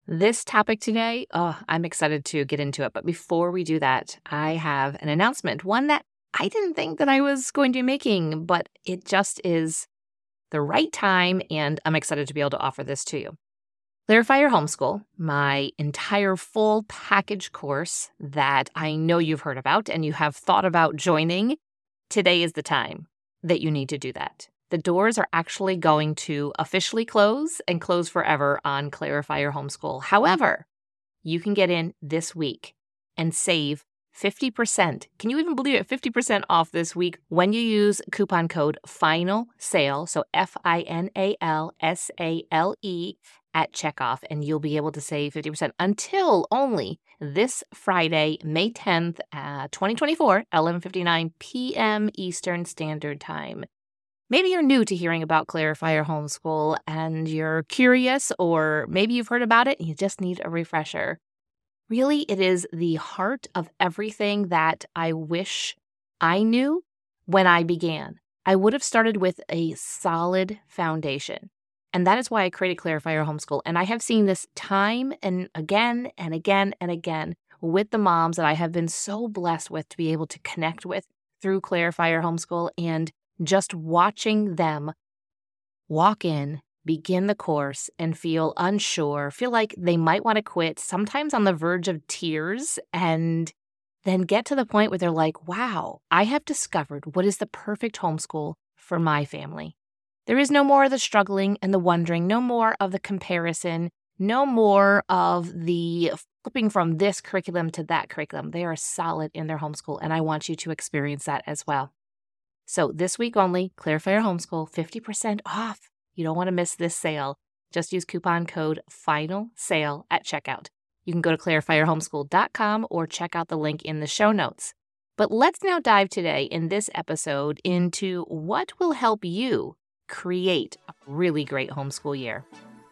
This topic today, I'm excited to get into it. But before we do that, I have an announcement, one that I didn't think that I was going to be making, but it just is the right time, and I'm excited to be able to offer this to you. Clarify Your Homeschool, my entire full package course that I know you've heard about and you have thought about joining, today is the time that you need to do that. The doors are actually going to officially close and close forever on Clarify Your Homeschool. However, you can get in this week and save 50%. Can you even believe it? 50% off this week when you use coupon code FINALSALE, so FINALSALE at checkoff, and you'll be able to save 50% until only this Friday, May 10th, 2024, 11:59 p.m. Eastern Standard Time. Maybe you're new to hearing about Clarify Your Homeschool and you're curious, or maybe you've heard about it and you just need a refresher. Really, it is the heart of everything that I wish I knew when I began. I would have started with a solid foundation. And that is why I created Clarify Your Homeschool. And I have seen this time and again and again and again with the moms that I have been so blessed with to be able to connect with through Clarify Your Homeschool, and just watching them walk in, begin the course, and feel unsure, feel like they might want to quit, sometimes on the verge of tears, and then get to the point where they're like, wow, I have discovered what is the perfect homeschool for my family. There is no more of the struggling and the wondering, no more of the comparison, no more of the flipping from this curriculum to that curriculum. They are solid in their homeschool, and I want you to experience that as well. So this week only, Clarify Your Homeschool, 50% off. You don't want to miss this sale. Just use coupon code FINALSALE at checkout. You can go to clarifyyourhomeschool.com or check out the link in the show notes. But let's now dive today in this episode into what will help you create a really great homeschool year.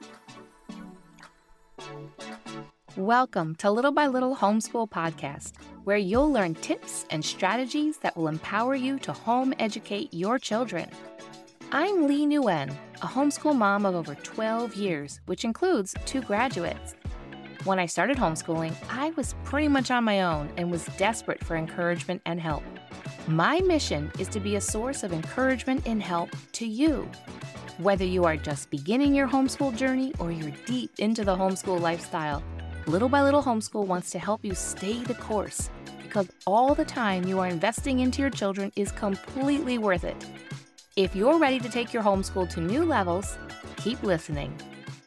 Welcome to Little by Little Homeschool Podcast, where you'll learn tips and strategies that will empower you to home educate your children. I'm Lee Nguyen, a homeschool mom of over 12 years, which includes 2 graduates. When I started homeschooling, I was pretty much on my own and was desperate for encouragement and help. My mission is to be a source of encouragement and help to you. Whether you are just beginning your homeschool journey or you're deep into the homeschool lifestyle, Little by Little Homeschool wants to help you stay the course, because all the time you are investing into your children is completely worth it. If you're ready to take your homeschool to new levels, keep listening.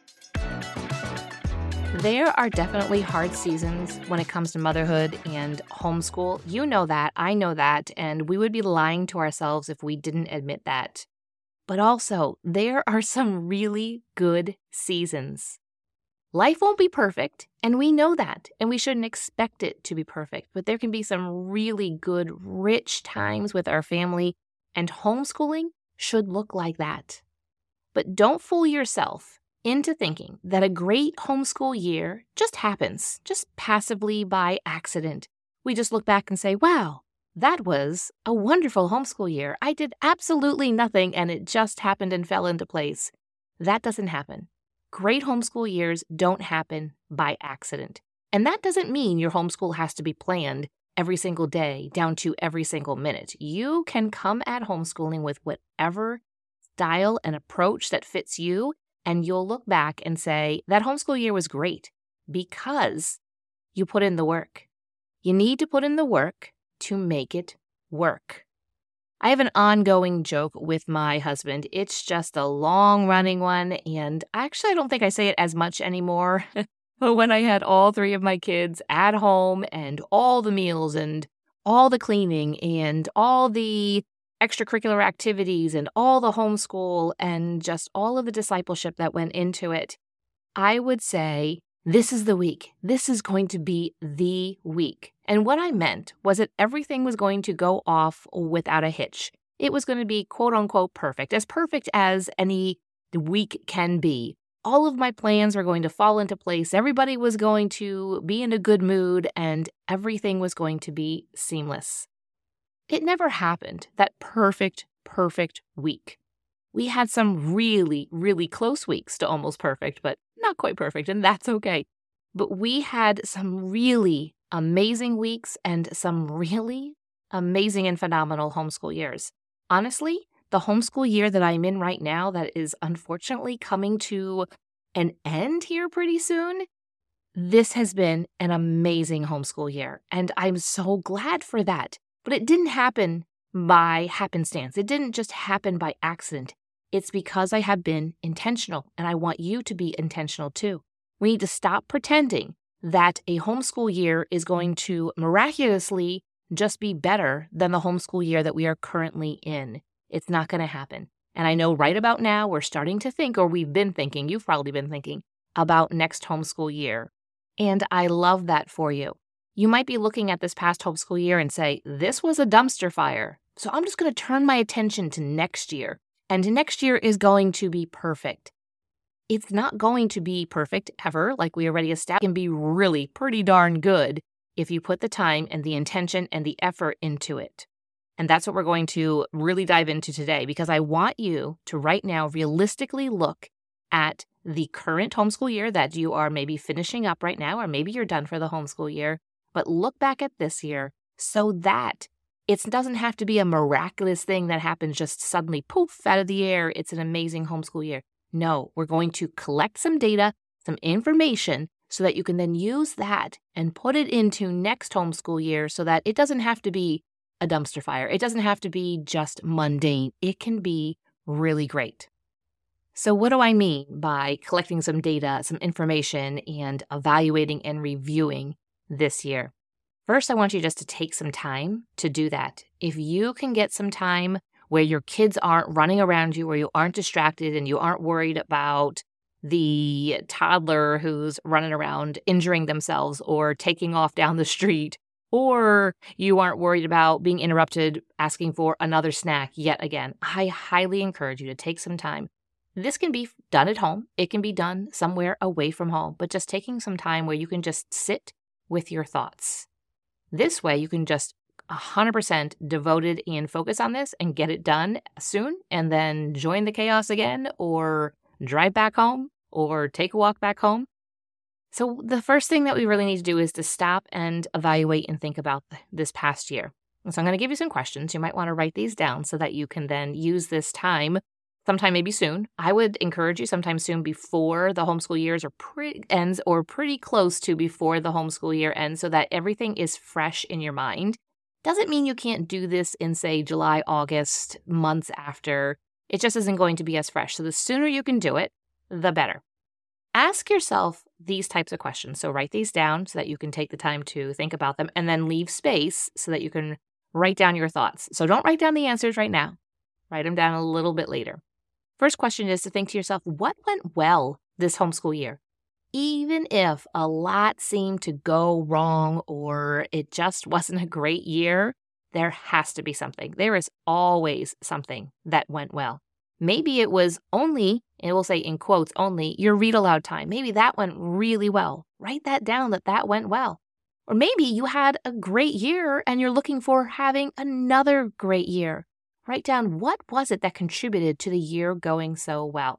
There are definitely hard seasons when it comes to motherhood and homeschool. You know that, I know that, and we would be lying to ourselves if we didn't admit that. But also, there are some really good seasons. Life won't be perfect, and we know that, and we shouldn't expect it to be perfect, but there can be some really good, rich times with our family, and homeschooling should look like that. But don't fool yourself into thinking that a great homeschool year just happens, just passively by accident. We just look back and say, wow, that was a wonderful homeschool year. I did absolutely nothing, and it just happened and fell into place. That doesn't happen. Great homeschool years don't happen by accident. And that doesn't mean your homeschool has to be planned every single day, down to every single minute. You can come at homeschooling with whatever style and approach that fits you, and you'll look back and say, that homeschool year was great because you put in the work. You need to put in the work to make it work. I have an ongoing joke with my husband. It's just a long-running one, and actually I don't think I say it as much anymore. But when I had all 3 of my kids at home and all the meals and all the cleaning and all the extracurricular activities and all the homeschool and just all of the discipleship that went into it, I would say, this is the week. This is going to be the week. And what I meant was that everything was going to go off without a hitch. It was going to be quote unquote perfect as any week can be. All of my plans were going to fall into place. Everybody was going to be in a good mood, and everything was going to be seamless. It never happened, that perfect week. We had some really, really close weeks to almost perfect, but not quite perfect, and that's okay. But we had some really amazing weeks and some really amazing and phenomenal homeschool years. Honestly, the homeschool year that I'm in right now that is unfortunately coming to an end here pretty soon, this has been an amazing homeschool year, and I'm so glad for that. But it didn't happen by happenstance. It didn't just happen by accident. It's because I have been intentional, and I want you to be intentional too. We need to stop pretending that a homeschool year is going to miraculously just be better than the homeschool year that we are currently in. It's not going to happen. And I know right about now we're starting to think, or we've been thinking, you've probably been thinking, about next homeschool year. And I love that for you. You might be looking at this past homeschool year and say, this was a dumpster fire. So I'm just going to turn my attention to next year. And next year is going to be perfect. It's not going to be perfect ever, like we already established. It can be really pretty darn good if you put the time and the intention and the effort into it. And that's what we're going to really dive into today, because I want you to right now realistically look at the current homeschool year that you are maybe finishing up right now, or maybe you're done for the homeschool year, but look back at this year so that it doesn't have to be a miraculous thing that happens just suddenly, poof, out of the air. It's an amazing homeschool year. No, we're going to collect some data, some information, so that you can then use that and put it into next homeschool year so that it doesn't have to be a dumpster fire. It doesn't have to be just mundane. It can be really great. So what do I mean by collecting some data, some information, and evaluating and reviewing this year? First, I want you just to take some time to do that. If you can get some time where your kids aren't running around you, where you aren't distracted and you aren't worried about the toddler who's running around injuring themselves or taking off down the street, or you aren't worried about being interrupted asking for another snack yet again, I highly encourage you to take some time. This can be done at home. It can be done somewhere away from home, but just taking some time where you can just sit with your thoughts. This way, you can just 100% devoted and focus on this and get it done soon, and then join the chaos again, or drive back home, or take a walk back home. So the first thing that we really need to do is to stop and evaluate and think about this past year. So I'm going to give you some questions. You might want to write these down so that you can then use this time sometime maybe soon. I would encourage you sometime soon before the homeschool years ends, or pretty close to before the homeschool year ends, so that everything is fresh in your mind. Doesn't mean you can't do this in, say, July, August, months after. It just isn't going to be as fresh. So the sooner you can do it, the better. Ask yourself these types of questions. So write these down so that you can take the time to think about them, and then leave space so that you can write down your thoughts. So don't write down the answers right now. Write them down a little bit later. First question is to think to yourself, what went well this homeschool year? Even if a lot seemed to go wrong or it just wasn't a great year, there has to be something. There is always something that went well. Maybe it was only, and it will say in quotes only, your read aloud time. Maybe that went really well. Write that down, that went well. Or maybe you had a great year and you're looking for having another great year. Write down, what was it that contributed to the year going so well?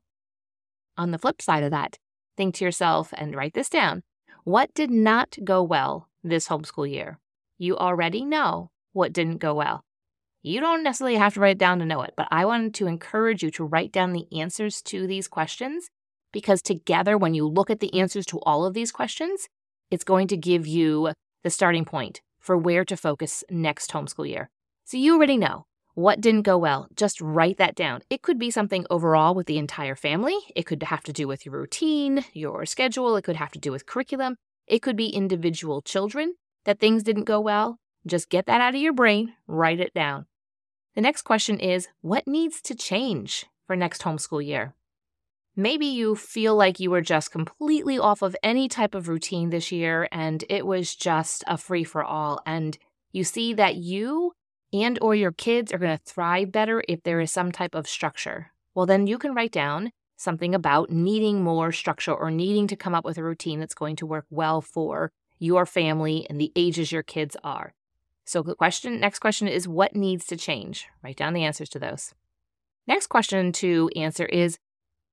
On the flip side of that, think to yourself and write this down. What did not go well this homeschool year? You already know what didn't go well. You don't necessarily have to write it down to know it, but I wanted to encourage you to write down the answers to these questions, because together, when you look at the answers to all of these questions, it's going to give you the starting point for where to focus next homeschool year. So you already know what didn't go well. Just write that down. It could be something overall with the entire family. It could have to do with your routine, your schedule. It could have to do with curriculum. It could be individual children that things didn't go well. Just get that out of your brain, write it down. The next question is, what needs to change for next homeschool year? Maybe you feel like you were just completely off of any type of routine this year and it was just a free-for-all, and you see that you and or your kids are going to thrive better if there is some type of structure. Well, then you can write down something about needing more structure or needing to come up with a routine that's going to work well for your family and the ages your kids are. So next question is, what needs to change? Write down the answers to those. Next question to answer is,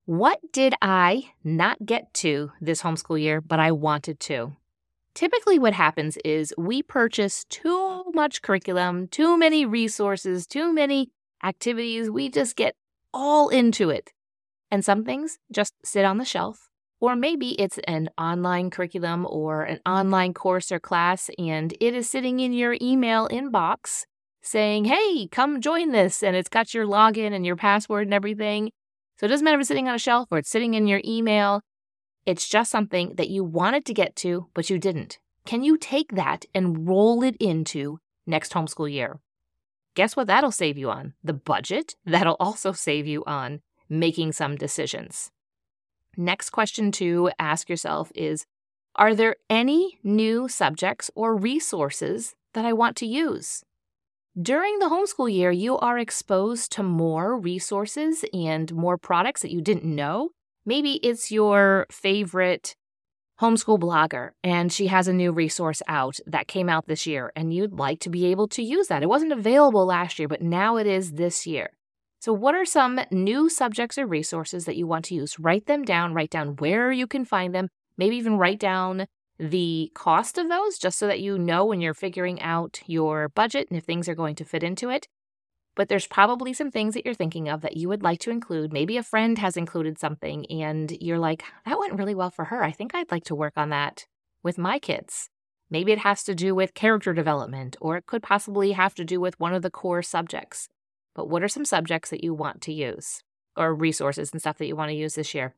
What did I not get to this homeschool year, but I wanted to? Typically, what happens is we purchase too much curriculum, too many resources, too many activities. We just get all into it. And some things just sit on the shelf. Or maybe it's an online curriculum or an online course or class, and it is sitting in your email inbox saying, hey, come join this. And it's got your login and your password and everything. So it doesn't matter if it's sitting on a shelf or it's sitting in your email. It's just something that you wanted to get to, but you didn't. Can you take that and roll it into next homeschool year? Guess what that'll save you on? The budget. That'll also save you on making some decisions. Next question to ask yourself is, are there any new subjects or resources that I want to use? During the homeschool year, you are exposed to more resources and more products that you didn't know. Maybe it's your favorite homeschool blogger and she has a new resource out that came out this year and you'd like to be able to use that. It wasn't available last year, but now it is this year. So what are some new subjects or resources that you want to use? Write them down, write down where you can find them, maybe even write down the cost of those just so that you know when you're figuring out your budget and if things are going to fit into it. But there's probably some things that you're thinking of that you would like to include. Maybe a friend has included something and you're like, that went really well for her. I think I'd like to work on that with my kids. Maybe it has to do with character development, or it could possibly have to do with one of the core subjects. But what are some subjects that you want to use, or resources and stuff that you want to use this year?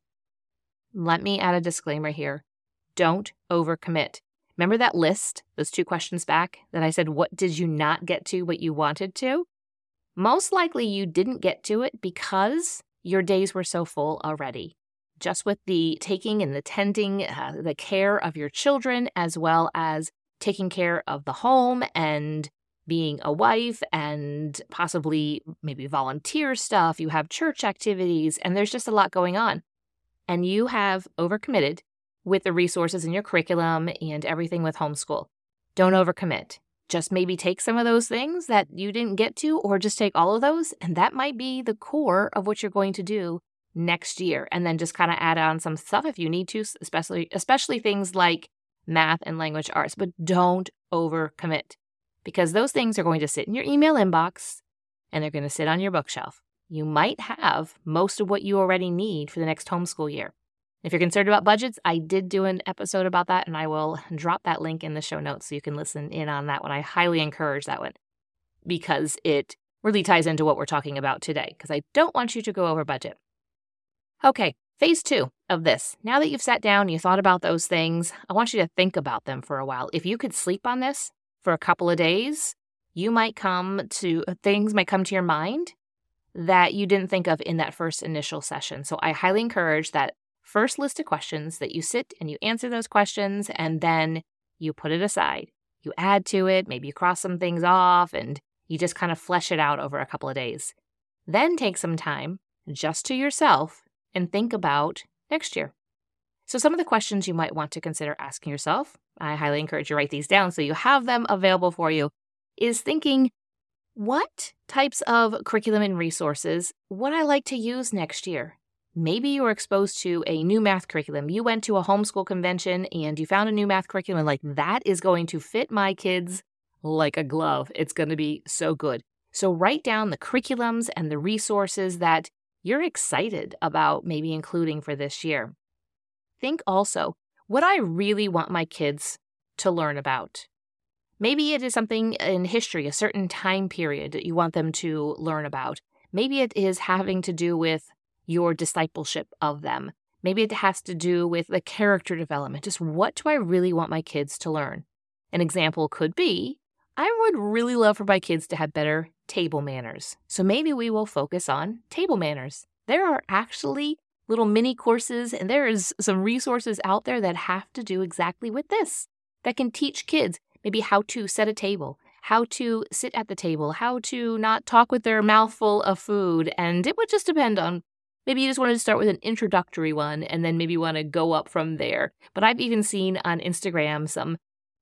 Let me add a disclaimer here. Don't overcommit. Remember that list, those 2 questions back, that I said, what did you not get to but you wanted to? Most likely you didn't get to it because your days were so full already. Just with the taking and the tending, the care of your children, as well as taking care of the home and being a wife and possibly maybe volunteer stuff. You have church activities and there's just a lot going on. And you have overcommitted with the resources in your curriculum and everything with homeschool. Don't overcommit. Just maybe take some of those things that you didn't get to, or just take all of those, and that might be the core of what you're going to do next year. And then just kind of add on some stuff if you need to, especially things like math and language arts. But don't overcommit, because those things are going to sit in your email inbox and they're going to sit on your bookshelf. You might have most of what you already need for the next homeschool year. If you're concerned about budgets, I did do an episode about that, and I will drop that link in the show notes so you can listen in on that one. I highly encourage that one because it really ties into what we're talking about today, because I don't want you to go over budget. Okay, phase 2 of this. Now that you've sat down and you thought about those things, I want you to think about them for a while. If you could sleep on this for a couple of days, things might come to your mind that you didn't think of in that first initial session. So I highly encourage that first list of questions that you sit and you answer those questions, and then you put it aside. You add to it, maybe you cross some things off, and you just kind of flesh it out over a couple of days. Then take some time just to yourself and think about next year. So some of the questions you might want to consider asking yourself, I highly encourage you to write these down so you have them available for you, is thinking, what types of curriculum and resources would I like to use next year? Maybe you were exposed to a new math curriculum. You went to a homeschool convention and you found a new math curriculum like, that is going to fit my kids like a glove. It's going to be so good. So write down the curriculums and the resources that you're excited about maybe including for this year. Think also, what I really want my kids to learn about. Maybe it is something in history, a certain time period that you want them to learn about. Maybe it is having to do with your discipleship of them. Maybe it has to do with the character development. Just what do I really want my kids to learn? An example could be, I would really love for my kids to have better table manners. So maybe we will focus on table manners. There are actually little mini courses, and there is some resources out there that have to do exactly with this, that can teach kids maybe how to set a table, how to sit at the table, how to not talk with their mouth full of food. And it would just depend on, maybe you just wanted to start with an introductory one and then maybe want to go up from there. But I've even seen on Instagram some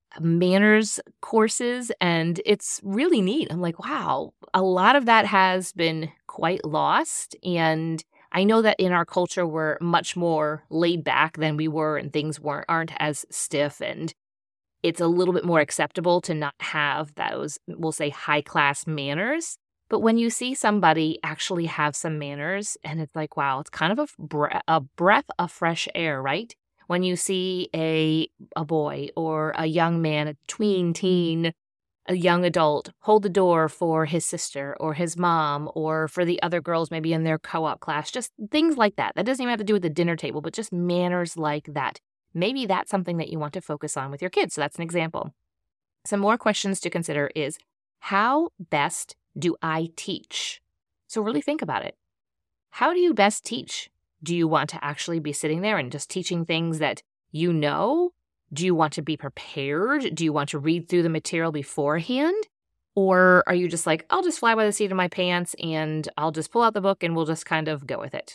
manners courses, and it's really neat. I'm like, wow, a lot of that has been quite lost. And I know that in our culture, we're much more laid back than we were, and things aren't as stiff, and it's a little bit more acceptable to not have those, we'll say, high-class manners. But when you see somebody actually have some manners, and it's like, wow, it's kind of a breath of fresh air, right? When you see a boy or a young man, a tween teen, a young adult hold the door for his sister or his mom or for the other girls maybe in their co-op class, just things like that. That doesn't even have to do with the dinner table, but just manners like that. Maybe that's something that you want to focus on with your kids. So that's an example. Some more questions to consider is, how best do I teach? So really think about it. How do you best teach? Do you want to actually be sitting there and just teaching things that you know? Do you want to be prepared? Do you want to read through the material beforehand? Or are you just like, I'll just fly by the seat of my pants and I'll just pull out the book and we'll just kind of go with it?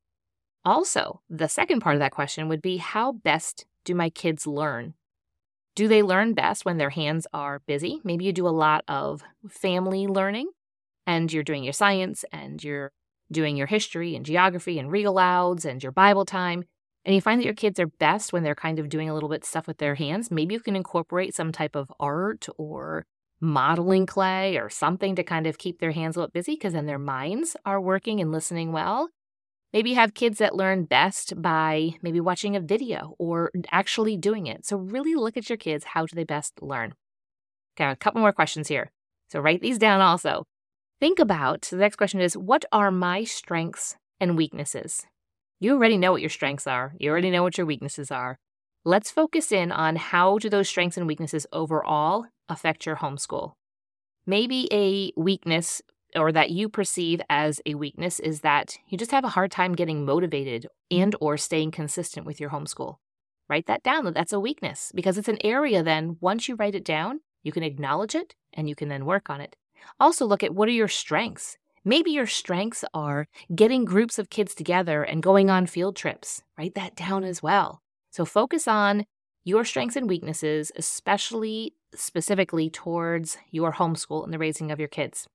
Also, the second part of that question would be, how best do my kids learn? Do they learn best when their hands are busy? Maybe you do a lot of family learning and you're doing your science and you're doing your history and geography and read alouds and your Bible time. And you find that your kids are best when they're kind of doing a little bit stuff with their hands. Maybe you can incorporate some type of art or modeling clay or something to kind of keep their hands a little busy, because then their minds are working and listening well. Maybe you have kids that learn best by maybe watching a video or actually doing it. So really look at your kids. How do they best learn? Okay, a couple more questions here. So write these down also. Think about, the next question is, what are my strengths and weaknesses? You already know what your strengths are. You already know what your weaknesses are. Let's focus in on how do those strengths and weaknesses overall affect your homeschool. Maybe a weakness, or that you perceive as a weakness, is that you just have a hard time getting motivated and or staying consistent with your homeschool. Write that down. That's a weakness, because it's an area then, once you write it down, you can acknowledge it and you can then work on it. Also look at, what are your strengths? Maybe your strengths are getting groups of kids together and going on field trips. Write that down as well. So focus on your strengths and weaknesses, especially specifically towards your homeschool and the raising of your kids.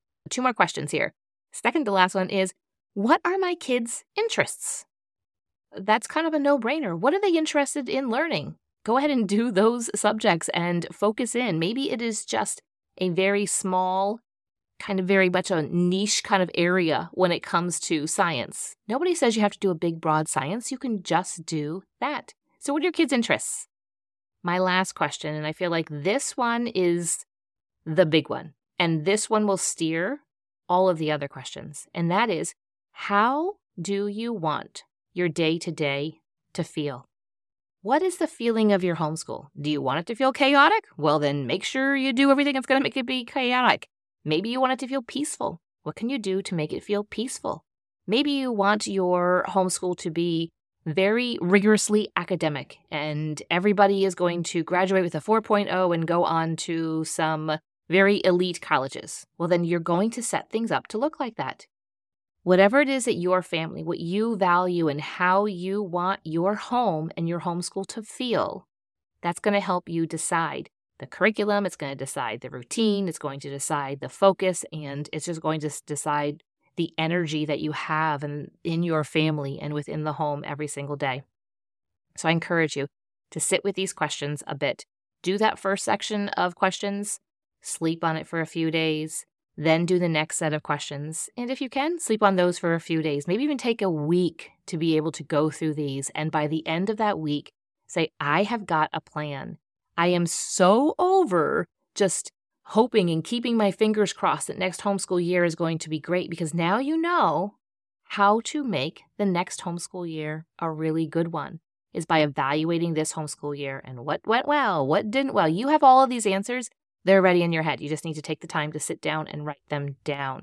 2 more questions here. Second to last one is, what are my kids' interests? That's kind of a no-brainer. What are they interested in learning? Go ahead and do those subjects and focus in. Maybe it is just a very small, kind of very much a niche kind of area when it comes to science. Nobody says you have to do a big, broad science. You can just do that. So what are your kids' interests? My last question, and I feel like this one is the big one, and this one will steer all of the other questions, and that is, how do you want your day-to-day to feel? What is the feeling of your homeschool? Do you want it to feel chaotic? Well, then make sure you do everything that's going to make it be chaotic. Maybe you want it to feel peaceful. What can you do to make it feel peaceful? Maybe you want your homeschool to be very rigorously academic, and everybody is going to graduate with a 4.0 and go on to some very elite colleges. Well, then you're going to set things up to look like that. Whatever it is that your family, what you value and how you want your home and your homeschool to feel, that's going to help you decide the curriculum. It's going to decide the routine. It's going to decide the focus, and it's just going to decide the energy that you have in your family and within the home every single day. So I encourage you to sit with these questions a bit. Do that first section of questions, sleep on it for a few days, then do the next set of questions. And if you can, sleep on those for a few days. Maybe even take a week to be able to go through these. And by the end of that week, say, I have got a plan. I am so over just hoping and keeping my fingers crossed that next homeschool year is going to be great, because now you know how to make the next homeschool year a really good one, is by evaluating this homeschool year and what went well, what didn't well. You have all of these answers. They're already in your head. You just need to take the time to sit down and write them down.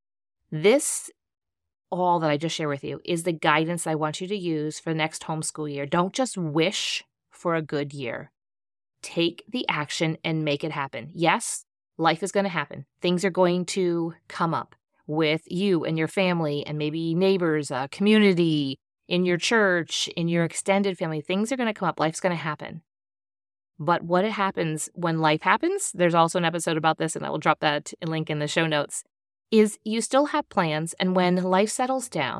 This, all that I just shared with you, is the guidance I want you to use for the next homeschool year. Don't just wish for a good year. Take the action and make it happen. Yes, life is going to happen. Things are going to come up with you and your family and maybe neighbors, community, in your church, in your extended family. Things are going to come up. Life's going to happen. But what happens when life happens, there's also an episode about this, and I will drop that link in the show notes, is you still have plans, and when life settles down,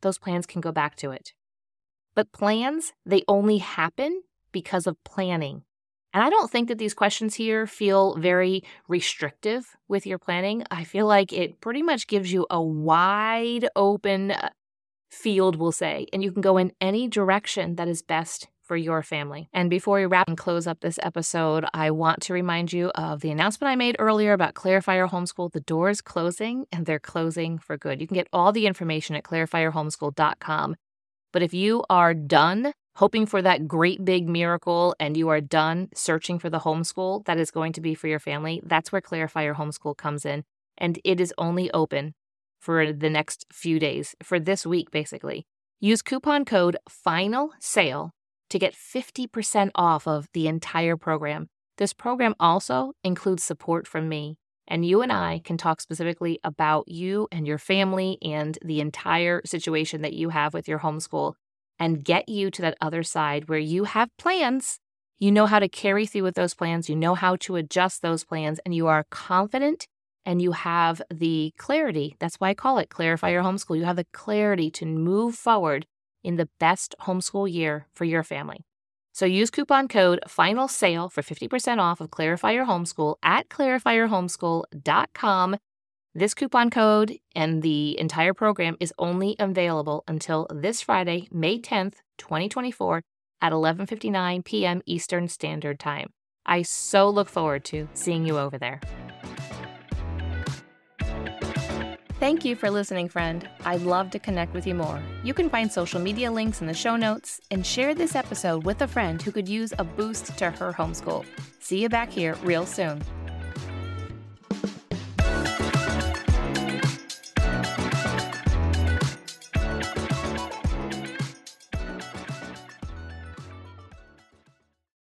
those plans can go back to it. But plans, they only happen because of planning. And I don't think that these questions here feel very restrictive with your planning. I feel like it pretty much gives you a wide open field, we'll say, and you can go in any direction that is best for your family. And before we wrap and close up this episode, I want to remind you of the announcement I made earlier about Clarifier Homeschool. The door is closing, and they're closing for good. You can get all the information at clarifierhomeschool.com. But if you are done hoping for that great big miracle and you are done searching for the homeschool that is going to be for your family, that's where Clarifier Homeschool comes in. And it is only open for the next few days, for this week, basically. Use coupon code FINALSALE to get 50% off of the entire program. This program also includes support from me, and you and I can talk specifically about you and your family and the entire situation that you have with your homeschool and get you to that other side where you have plans, you know how to carry through with those plans, you know how to adjust those plans, and you are confident and you have the clarity. That's why I call it Clarifier Homeschool. You have the clarity to move forward in the best homeschool year for your family. So use coupon code FINALSALE for 50% off of Clarifier Homeschool at clarifierhomeschool.com. This coupon code and the entire program is only available until this Friday, May 10th, 2024 at 11:59 p.m. Eastern Standard Time. I so look forward to seeing you over there. Thank you for listening, friend. I'd love to connect with you more. You can find social media links in the show notes and share this episode with a friend who could use a boost to her homeschool. See you back here real soon.